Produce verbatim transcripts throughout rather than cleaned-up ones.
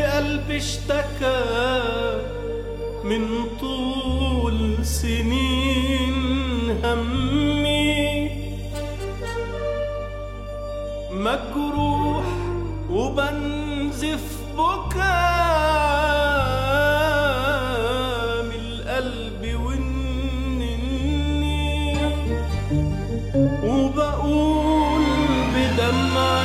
قلبي اشتكى من طول سنين همي، مجروح وبنزف بكاء من القلب والنني، وبقول بدمع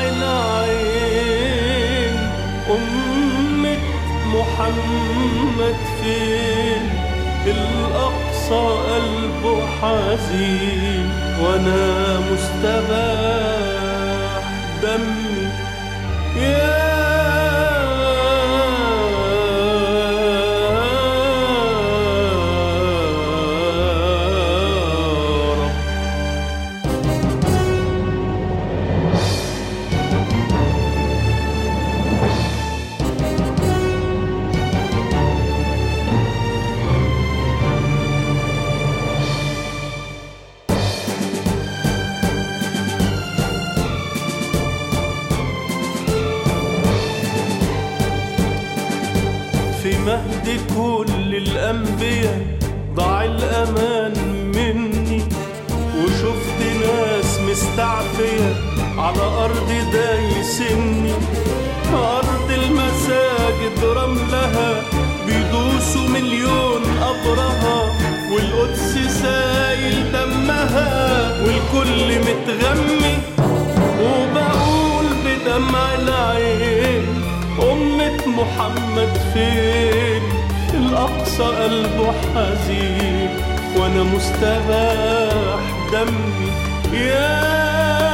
العين أمة محمد فين؟ الأقصى قلبه حزين وأنا مستباح دمي يا في مهد كل الأنبياء ضاع الأمان مني، وشفت ناس مستعفية على أرض دايسني، أرض المساجد رملها بيدوسوا مليون قبرها، والقدس سايل دمها والكل متغمي، وبقول بدمع العين أمة محمد فين؟ الأقصى قلبه حزين وأنا مستباح دمي يا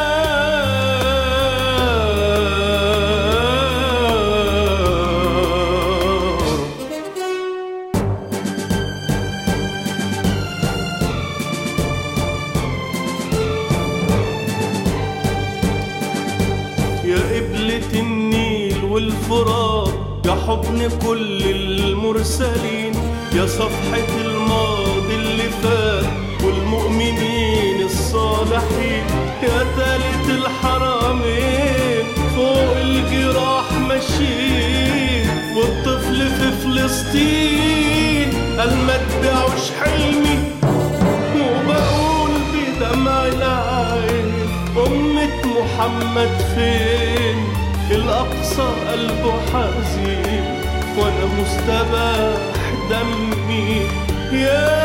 يا قبلة النيل والفرات، يا حضن كل المرسلين، يا صفحة الماضي اللي فات والمؤمنين الصالحين، يا ثالث الحرمين فوق الجراح ماشيين، والطفل في فلسطين قال ما اتبعوش حلمي، وبقول بدمع العين أمة محمد فين؟ الأقصى قلبه حزين وأنا مستباح دمي يا